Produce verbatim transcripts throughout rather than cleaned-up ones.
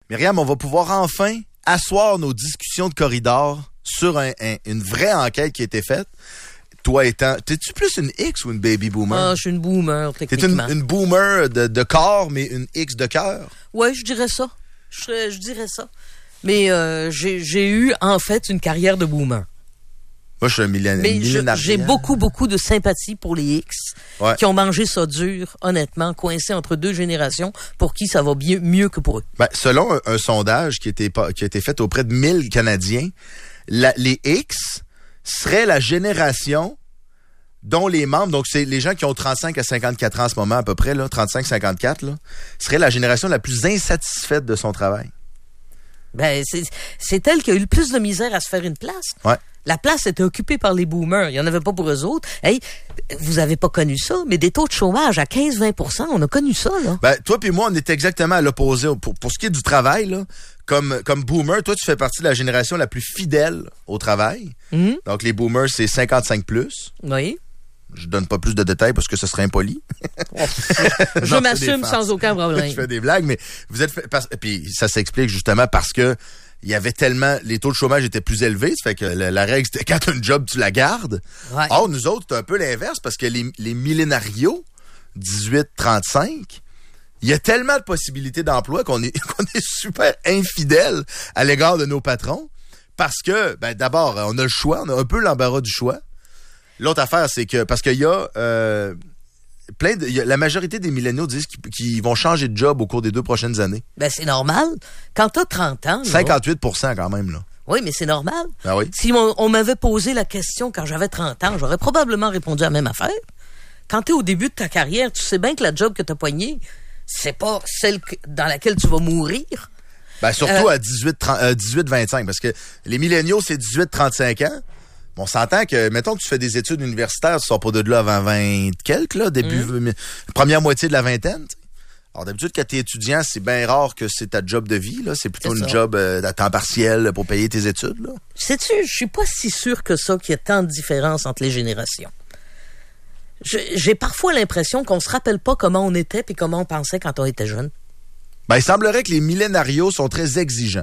Myriam, on va pouvoir enfin asseoir nos discussions de corridor sur un, un, une vraie enquête qui a été faite. Toi étant, t'es-tu plus une X ou une baby boomer? Ah, je suis une boomer, techniquement. T'es une, une boomer de, de corps, mais une X de cœur? Ouais, je dirais ça. Je, serais, je dirais ça. Mais euh, j'ai, j'ai eu, en fait, une carrière de boomer. Moi, je suis un millénaire. Mais je, j'ai beaucoup, beaucoup de sympathie pour les X ouais. qui ont mangé ça dur, honnêtement, coincés entre deux générations, pour qui ça va bien, mieux que pour eux. Ben, selon un, un sondage qui a été, qui a été fait auprès de mille Canadiens, la, les X seraient la génération dont les membres, donc c'est les gens qui ont trente-cinq à cinquante-quatre ans en ce moment à peu près, là, trente-cinq à cinquante-quatre, là, seraient la génération la plus insatisfaite de son travail. Ben, c'est, c'est elle qui a eu le plus de misère à se faire une place. Ouais. La place était occupée par les boomers. Il n'y en avait pas pour eux autres. Hey, vous avez pas connu ça, mais des taux de chômage à quinze à vingt pour cent, on a connu ça, là. Ben, toi puis moi, on est exactement à l'opposé. Pour, pour ce qui est du travail, là, comme, comme boomer, toi, tu fais partie de la génération la plus fidèle au travail. Mm-hmm. Donc, les boomers, c'est cinquante-cinq plus. Oui. Je donne pas plus de détails parce que ce serait impoli. Oh, je je m'assume sans aucun problème. Je fais des blagues, mais vous êtes... Parce, puis ça s'explique justement parce que il y avait tellement... Les taux de chômage étaient plus élevés. Ça fait que la, la règle, c'était quand tu as une job, tu la gardes. Ouais. Or, nous autres, c'est un peu l'inverse parce que les, les millénarios, dix-huit à trente-cinq, il y a tellement de possibilités d'emploi qu'on est, qu'on est super infidèles à l'égard de nos patrons parce que, ben d'abord, on a le choix, on a un peu l'embarras du choix. L'autre affaire, c'est que, parce qu'il y a, euh, plein de, y a, la majorité des milléniaux disent qu'ils, qu'ils vont changer de job au cours des deux prochaines années. Ben, c'est normal. Quand t'as trente ans, là, cinquante-huit pour cent quand même, là. Oui, mais c'est normal. Ah oui? Si on, on m'avait posé la question quand j'avais trente ans, j'aurais probablement répondu à la même affaire. Quand t'es au début de ta carrière, tu sais bien que la job que t'as poignée, c'est pas celle que, dans laquelle tu vas mourir. Ben, surtout euh, à dix-huit à vingt-cinq, parce que les milléniaux, c'est dix-huit à trente-cinq ans. On s'entend que, mettons que tu fais des études universitaires, tu sors pas de là avant vingt quelques, là, début, mmh. première moitié de la vingtaine. T'sais. Alors d'habitude, quand t'es étudiant, c'est bien rare que c'est ta job de vie, là. C'est plutôt c'est une ça. job euh, à temps partiel pour payer tes études, là. Sais-tu, je suis pas si sûr que ça qu'il y a tant de différence entre les générations. Je, j'ai parfois l'impression qu'on se rappelle pas comment on était puis comment on pensait quand on était jeune. Ben, il semblerait que les millénarios sont très exigeants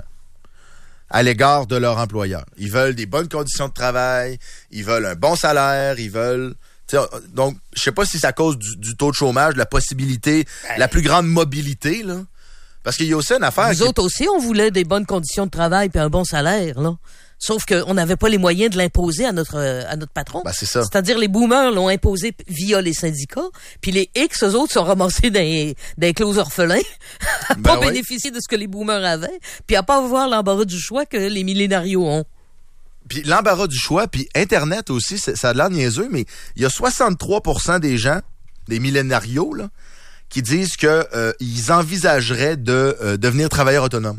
à l'égard de leur employeur. Ils veulent des bonnes conditions de travail, ils veulent un bon salaire, ils veulent... Donc, je sais pas si c'est à cause du, du taux de chômage, de la possibilité, ouais. la plus grande mobilité, là. Parce qu'il y a aussi une affaire... Nous qui... autres aussi, on voulait des bonnes conditions de travail puis un bon salaire, là. Sauf qu'on n'avait pas les moyens de l'imposer à notre à notre patron. Ben, c'est ça. C'est-à-dire les boomers l'ont imposé via les syndicats, puis les X, eux autres, sont ramassés dans les, dans les clauses orphelins, à ben pas oui. bénéficier de ce que les boomers avaient, puis à pas avoir l'embarras du choix que les millénarios ont. Puis l'embarras du choix, puis Internet aussi, ça a l'air niaiseux, mais il y a soixante-trois pour cent des gens, des millénarios, là, qui disent que euh, ils envisageraient de euh, devenir travailleurs autonomes.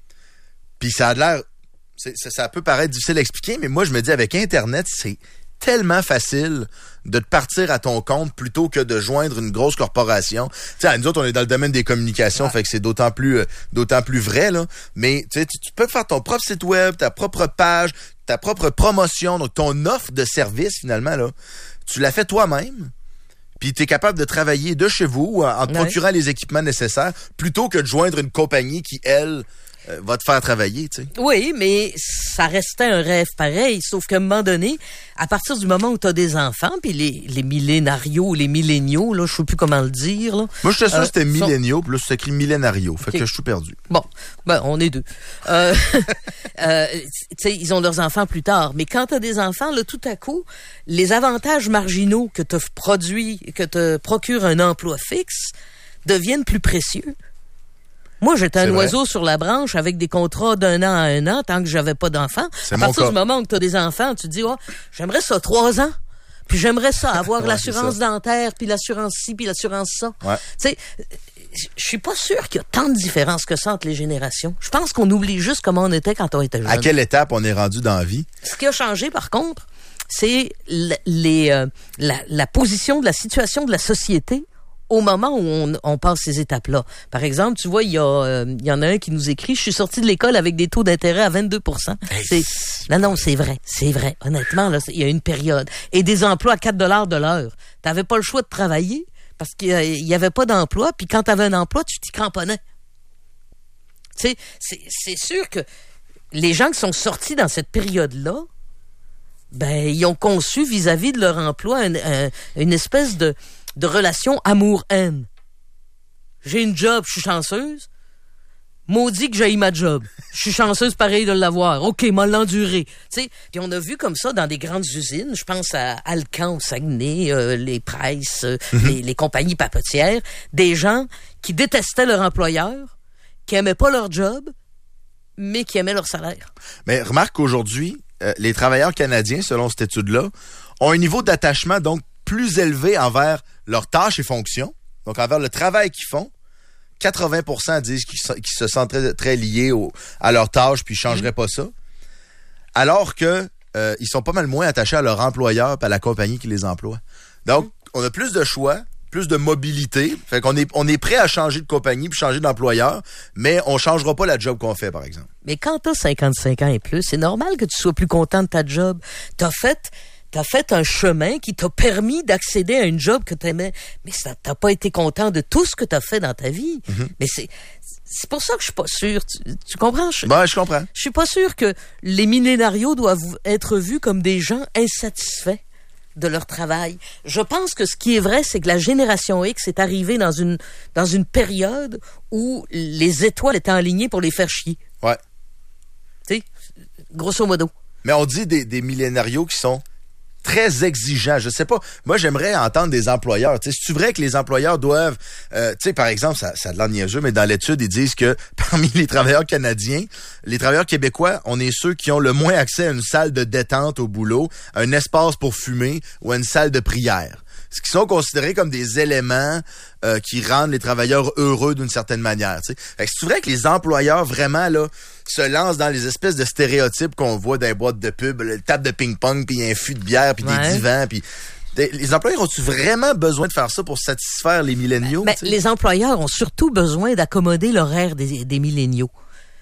Puis ça a l'air... C'est, ça, ça peut paraître difficile à expliquer, mais moi, je me dis, avec Internet, c'est tellement facile de te partir à ton compte plutôt que de joindre une grosse corporation. Tu sais, nous autres, on est dans le domaine des communications, ouais. fait que c'est d'autant plus euh, d'autant plus vrai, là. Mais tu sais, tu peux faire ton propre site web, ta propre page, ta propre promotion, donc ton offre de service, finalement, là. Tu la fais toi-même, puis tu es capable de travailler de chez vous en, en te ouais. procurant les équipements nécessaires, plutôt que de joindre une compagnie qui, elle... Euh, va te faire travailler, tu sais. Oui, mais ça restait un rêve pareil, sauf qu'à un moment donné, à partir du moment où tu as des enfants, puis les, les millénarios, les milléniaux, là, je sais plus comment le dire, là. Moi, j'étais sûr euh, que c'était milléniaux, sont... puis là, c'est écrit millénario, fait okay. que je suis perdu. Bon, ben, on est deux. Euh, euh, tu sais, ils ont leurs enfants plus tard, mais quand tu as des enfants, là, tout à coup, les avantages marginaux que te produit, que te procure un emploi fixe deviennent plus précieux. Moi, j'étais un oiseau sur la branche avec des contrats d'un an à un an tant que j'avais pas d'enfants. C'est à partir du moment où tu as des enfants, tu te dis, oh, j'aimerais ça trois ans. Puis j'aimerais ça avoir ouais, l'assurance dentaire, puis l'assurance ci, puis l'assurance ça. Ouais. Tu sais, je suis pas sûr qu'il y a tant de différence que ça entre les générations. Je pense qu'on oublie juste comment on était quand on était jeune. À quelle étape on est rendu dans la vie? Ce qui a changé, par contre, c'est l- les, euh, la, la position de la situation de la société au moment où on, on passe ces étapes-là. Par exemple, tu vois, il y a, euh, il y en a un qui nous écrit, je suis sorti de l'école avec des taux d'intérêt à vingt-deux pour cent. C'est, non, non, c'est vrai, c'est vrai. Honnêtement, là, il y a une période. Et des emplois à quatre dollars de l'heure. T'avais pas le choix de travailler parce qu'il y avait pas d'emploi, puis quand t'avais un emploi, tu t'y cramponnais. Tu sais, c'est, c'est sûr que les gens qui sont sortis dans cette période-là, ben, ils ont conçu vis-à-vis de leur emploi un, un, une espèce de, de relation amour-haine. J'ai une job, je suis chanceuse. Maudit que j'ai ma job. Je suis chanceuse pareil de l'avoir. OK, m'a l'enduré. Tu sais, puis on a vu comme ça dans des grandes usines, je pense à Alcan au Saguenay, euh, les Price, euh, mm-hmm. les, les compagnies papetières, des gens qui détestaient leur employeur, qui aimaient pas leur job, mais qui aimaient leur salaire. Mais remarque qu'aujourd'hui, euh, les travailleurs canadiens, selon cette étude-là, ont un niveau d'attachement donc plus élevé envers leurs tâches et fonctions, donc envers le travail qu'ils font. quatre-vingts pour cent disent qu'ils, so- qu'ils se sentent très, très liés au, à leurs tâches puis ils changeraient pas ça. Alors que euh, ils sont pas mal moins attachés à leur employeur et à la compagnie qui les emploie. Donc, mmh. on a plus de choix, plus de mobilité. Fait qu'on est, on est prêt à changer de compagnie puis changer d'employeur, mais on changera pas la job qu'on fait, par exemple. Mais quand t'as cinquante-cinq ans et plus, c'est normal que tu sois plus content de ta job. T'as fait... T'as fait un chemin qui t'a permis d'accéder à une job que t'aimais, mais ça, t'as pas été content de tout ce que t'as fait dans ta vie. Mm-hmm. Mais c'est, c'est pour ça que je suis pas sûr. Tu, tu comprends? Je, ben, je comprends. Je suis pas sûr que les millénarios doivent être vus comme des gens insatisfaits de leur travail. Je pense que ce qui est vrai, c'est que la génération X est arrivée dans une, dans une période où les étoiles étaient alignées pour les faire chier. Ouais. Tu sais, grosso modo. Mais on dit des, des millénarios qui sont très exigeant. Je sais pas. Moi, j'aimerais entendre des employeurs. Tu sais, c'est-tu vrai que les employeurs doivent... Euh, tu sais, par exemple, ça, ça a de l'air niaiseux, mais dans l'étude, ils disent que parmi les travailleurs canadiens, les travailleurs québécois, on est ceux qui ont le moins accès à une salle de détente au boulot, à un espace pour fumer ou à une salle de prière. Ce qui sont considérés comme des éléments euh, qui rendent les travailleurs heureux d'une certaine manière. Tu sais. Fait que c'est vrai que les employeurs vraiment là se lancent dans les espèces de stéréotypes qu'on voit dans les boîtes de pub, le table de ping-pong, puis un fût de bière, puis ouais. des divans, puis les employeurs ont-tu vraiment besoin de faire ça pour satisfaire les milléniaux? Ben, les employeurs ont surtout besoin d'accommoder l'horaire des, des milléniaux.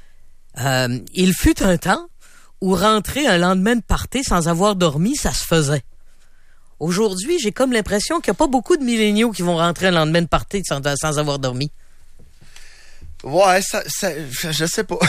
Euh, il fut un temps où rentrer un lendemain de party sans avoir dormi, ça se faisait. Aujourd'hui, j'ai comme l'impression qu'il n'y a pas beaucoup de milléniaux qui vont rentrer un lendemain de party sans, sans avoir dormi. Ouais, ça, ça je sais pas.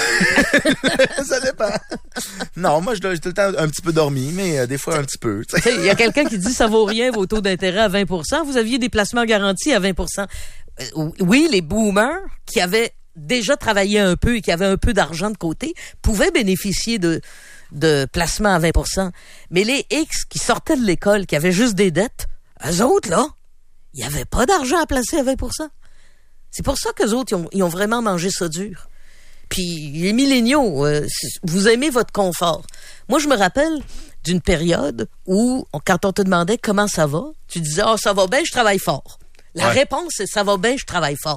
Ça dépend. Non, moi, je j'ai tout le temps un petit peu dormi, mais euh, des fois un petit peu. Il y a quelqu'un qui dit ça vaut rien vos taux d'intérêt à vingt pour cent. Vous aviez des placements garantis à vingt pour cent. Euh, oui, les boomers qui avaient déjà travaillé un peu et qui avaient un peu d'argent de côté pouvaient bénéficier de de placements à vingt pour cent. Mais les X qui sortaient de l'école, qui avaient juste des dettes, eux autres, là, il n'y avait pas d'argent à placer à vingt pour cent. C'est pour ça qu'eux autres, ils ont, ils ont vraiment mangé ça dur. Puis les milléniaux, euh, vous aimez votre confort. Moi, je me rappelle d'une période où, quand on te demandait comment ça va, tu disais « Ah, oh, ça va bien, je travaille fort ». La ouais. réponse, c'est « Ça va bien, je travaille fort ».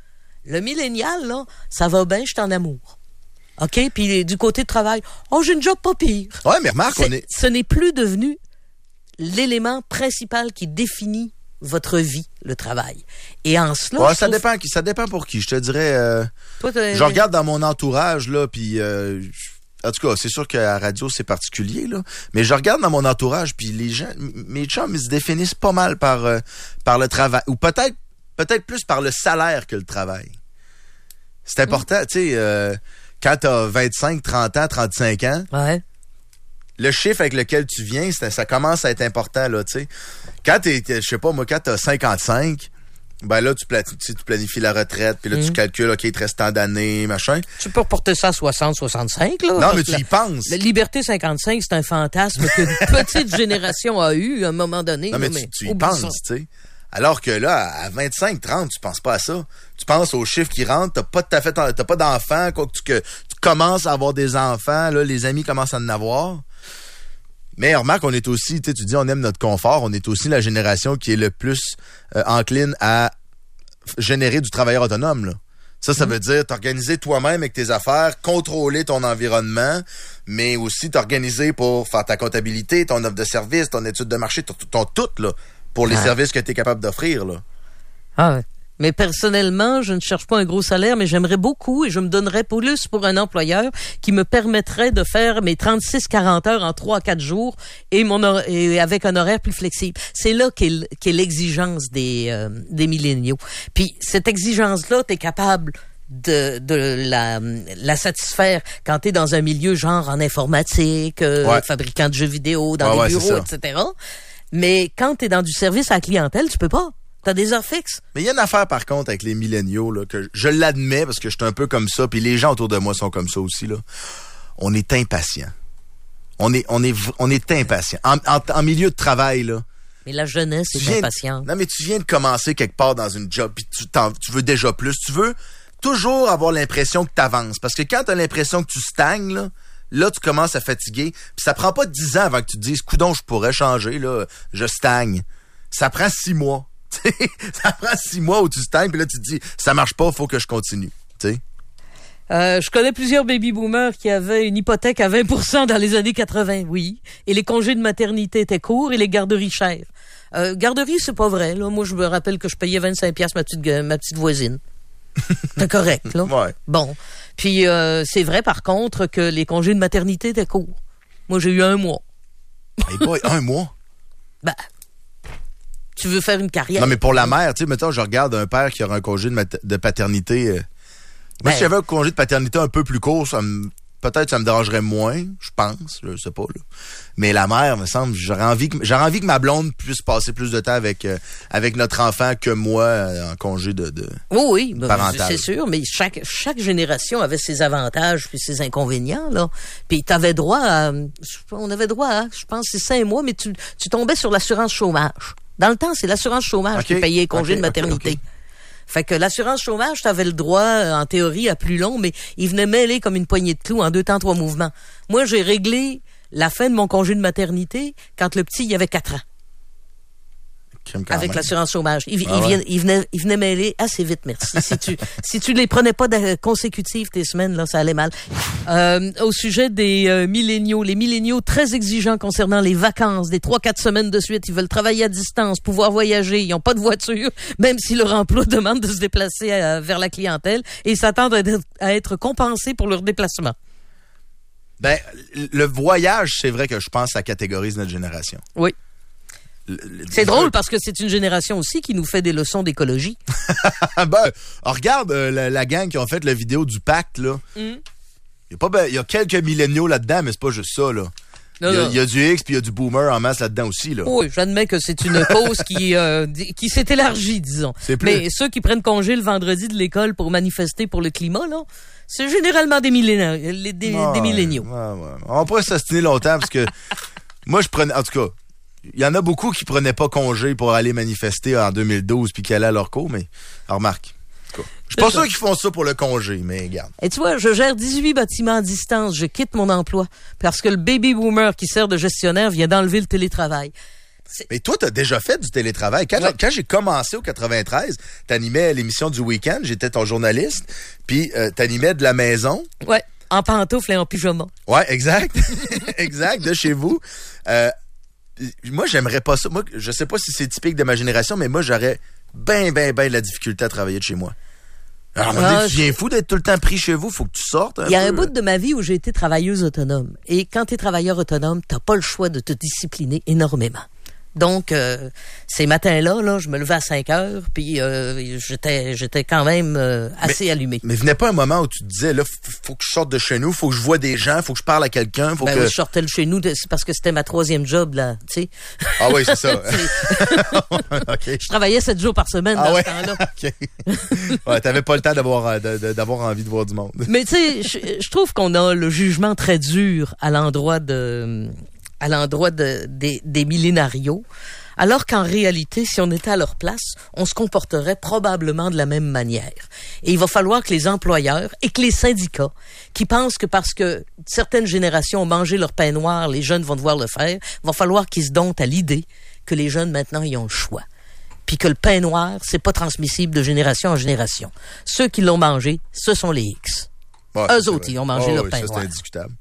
Le millénial, là, ça va bien, je suis en amour. OK? Puis du côté de travail, « Oh, j'ai une job pas pire ». Ouais, mais remarque, on est... Ce n'est plus devenu l'élément principal qui définit votre vie, le travail. Et en cela, ouais, ça trouve... dépend, ça dépend pour qui. Je te dirais, euh, Toi, je regarde dans mon entourage là, puis euh, en tout cas, c'est sûr qu'à la radio c'est particulier là, mais je regarde dans mon entourage, puis les gens, mes chums, ils se définissent pas mal par euh, par le travail, ou peut-être peut-être plus par le salaire que le travail. C'est important, mmh. tu sais, euh, quand t'as vingt-cinq, trente ans, trente-cinq ans. Ouais. Le chiffre avec lequel tu viens, ça, ça commence à être important, là, tu sais. Quand t'es, je sais pas, moi, quand t'as cinquante-cinq, ben là, tu, pla- tu planifies la retraite, puis là, mmh. tu calcules, OK, il te reste tant d'années, machin. Tu peux reporter ça à soixante, soixante-cinq, là. Non, mais tu y penses. La liberté cinquante-cinq, c'est un fantasme qu'une petite génération a eu à un moment donné. Non, mais, là, tu, mais tu y penses, tu sais. Alors que là, à vingt-cinq, trente, tu penses pas à ça. Tu penses aux chiffres qui rentrent, t'as pas tout à fait, t'as pas d'enfants, quoi que tu, que tu commences à avoir des enfants, là, les amis commencent à en avoir. Mais remarque, on est aussi, tu dis, on aime notre confort, on est aussi la génération qui est le plus euh, encline à générer du travailleur autonome, là. Ça, ça mmh. veut dire t'organiser toi-même avec tes affaires, contrôler ton environnement, mais aussi t'organiser pour faire ta comptabilité, ton offre de service, ton étude de marché, ton, ton tout, là, pour les ah. services que tu es capable d'offrir, là. Ah ouais. Mais personnellement, je ne cherche pas un gros salaire, mais j'aimerais beaucoup et je me donnerais plus pour un employeur qui me permettrait de faire mes trente-six quarante heures en trois à quatre jours et mon or- et avec un horaire plus flexible. C'est là qu'est, qu'est l'exigence des, euh, des milléniaux. Puis cette exigence-là, tu es capable de, de la, la satisfaire quand t'es dans un milieu genre en informatique, euh, ouais. fabricant de jeux vidéo, dans ouais, des ouais, bureaux, et cetera. Mais quand t'es dans du service à la clientèle, tu peux pas. T'as des heures fixes. Mais il y a une affaire, par contre, avec les milléniaux, là, que je l'admets parce que je suis un peu comme ça, puis les gens autour de moi sont comme ça aussi, là. On est impatient. On est, on est, on est impatient. En, en, en milieu de travail, là. Mais la jeunesse est impatiente. Non, mais tu viens de commencer quelque part dans une job, puis tu, tu veux déjà plus. Tu veux toujours avoir l'impression que tu avances. Parce que quand tu as l'impression que tu stagnes, là, là, tu commences à fatiguer. Puis ça prend pas dix ans avant que tu te dises, coudonc, je pourrais changer, là, je stagne. Ça prend six mois. Ça prend six mois où tu stagnes, puis là, tu te dis, ça marche pas, faut que je continue. Tu sais? Euh, je connais plusieurs baby-boomers qui avaient une hypothèque à vingt pour cent dans les années quatre-vingts, oui. Et les congés de maternité étaient courts et les garderies chères. Euh, garderie, c'est pas vrai, là. Moi, je me rappelle que je payais vingt-cinq piastres ma petite, ma petite voisine. C'est correct, là. Ouais. Bon. Puis, euh, c'est vrai, par contre, que les congés de maternité étaient courts. Moi, j'ai eu un mois. Hey boy, un mois? Ben, tu veux faire une carrière. Non, mais pour la mère, tu sais, mettons, je regarde un père qui aura un congé de, mat- de paternité. Euh, moi, ben, si j'avais un congé de paternité un peu plus court, ça me, peut-être ça me dérangerait moins, je pense, je sais pas, là. Mais la mère, me semble, j'aurais envie que, j'aurais envie que ma blonde puisse passer plus de temps avec, euh, avec notre enfant que moi euh, en congé de, de oui, oui, parental. C'est sûr, mais chaque, chaque génération avait ses avantages puis ses inconvénients, là. Puis t'avais droit à, on avait droit à, je pense, c'est cinq mois, mais tu, tu tombais sur l'assurance chômage. Dans le temps, c'est l'assurance chômage okay. qui payait les congés okay, de maternité. Okay, okay. Fait que l'assurance chômage, t'avais le droit, en théorie, à plus long, mais il venait mêler comme une poignée de clous en deux temps, trois mouvements. Moi, j'ai réglé la fin de mon congé de maternité quand le petit, il avait quatre ans. Avec même. L'assurance chômage. Il, ah il, ouais. vient, il, venait, il venait mêler assez vite, merci. si tu si tu les prenais pas de, consécutives, tes semaines, là, ça allait mal. Euh, au sujet des euh, milléniaux, les milléniaux très exigeants concernant les vacances, des trois quatre semaines de suite, ils veulent travailler à distance, pouvoir voyager, ils n'ont pas de voiture, même si leur emploi demande de se déplacer à, vers la clientèle, et ils s'attendent à, à être compensés pour leur déplacement. Ben, le voyage, c'est vrai que je pense, ça catégorise notre génération. Oui. C'est drôle parce que c'est une génération aussi qui nous fait des leçons d'écologie. ben, regarde euh, la, la gang qui ont fait la vidéo du pacte, là. Mm. Il y a pas ben, il y a quelques milléniaux là-dedans, mais c'est pas juste ça, là. Non, il, y a, il y a du X puis il y a du boomer en masse là-dedans aussi, là. Oui, j'admets que c'est une cause qui euh, qui s'est élargie, disons. C'est plus... Mais ceux qui prennent congé le vendredi de l'école pour manifester pour le climat, là, c'est généralement des milléniaux. Des, ouais, des milléniaux. Ouais, ouais. On pourrait s'astiner longtemps parce que moi, je prenais... En tout cas, il y en a beaucoup qui prenaient pas congé pour aller manifester en deux mille douze puis qui allaient à leur cours, mais remarque. Je suis pas sûr qu'ils font ça pour le congé, mais regarde. Et tu vois, je gère dix-huit bâtiments à distance, je quitte mon emploi parce que le baby boomer qui sert de gestionnaire vient d'enlever le télétravail. C'est... Mais toi, t'as déjà fait du télétravail. Quand, ouais. quand j'ai commencé au quatre-vingt-treize, t'animais l'émission du week-end, j'étais ton journaliste, puis euh, t'animais de la maison. Ouais, en pantoufles et en pyjama. Ouais, exact. exact, de chez vous. Euh, moi, j'aimerais pas ça. Moi, je sais pas si c'est typique de ma génération, mais moi, j'aurais ben, ben, ben de la difficulté à travailler de chez moi. Alors, ah, tu viens fou d'être tout le temps pris chez vous, faut que tu sortes. Il y a peu. un bout de ma vie où j'ai été travailleuse autonome. Et quand tu es travailleur autonome, t'as pas le choix de te discipliner énormément. Donc, euh, ces matins-là, là, je me levais à cinq heures, puis euh, j'étais j'étais quand même euh, assez mais, allumé. Mais venait pas un moment où tu te disais, là, faut que je sorte de chez nous, faut que je vois des gens, faut que je parle à quelqu'un, faut ben que... Oui, je sortais de chez nous, c'est parce que c'était ma troisième job, là, tu sais. Ah oui, c'est ça. okay. Je travaillais sept jours par semaine ah dans ouais? ce temps-là. OK. Ouais, t'avais pas le temps d'avoir, d'avoir envie de voir du monde. Mais tu sais, je, je trouve qu'on a le jugement très dur à l'endroit de... à l'endroit de, des, des millénarios, alors qu'en réalité, si on était à leur place, on se comporterait probablement de la même manière. Et il va falloir que les employeurs et que les syndicats, qui pensent que parce que certaines générations ont mangé leur pain noir, les jeunes vont devoir le faire, il va falloir qu'ils se domptent à l'idée que les jeunes, maintenant, ils ont le choix. Puis que le pain noir, c'est pas transmissible de génération en génération. Ceux qui l'ont mangé, ce sont les X. Ouais, Eux autres, vrai. ils ont mangé oh, leur oui, pain ça, noir. C'est indiscutable.